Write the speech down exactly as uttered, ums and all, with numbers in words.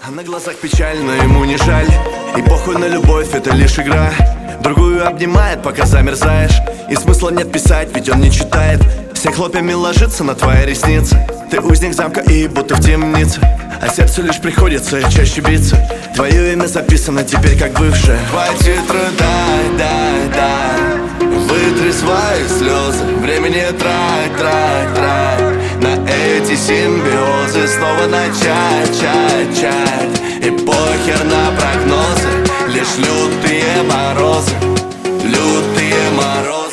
А на глазах печаль, но ему не жаль. И похуй на любовь, это лишь игра. Другую обнимает, пока замерзаешь. И смысла нет писать, ведь он не читает. Снег хлопьями ложится на твои ресницы. Ты узник замка и будто в темнице. А сердцу лишь приходится чаще биться. Твое имя записано теперь как бывшее. Хватит рыдать, дай, дай. Вытри свои слезы. Времени трать, трать, трать на эти симбиозы. Снова начать, чать, чать. И похер на прогнозы. Лишь лютые морозы, лютые морозы.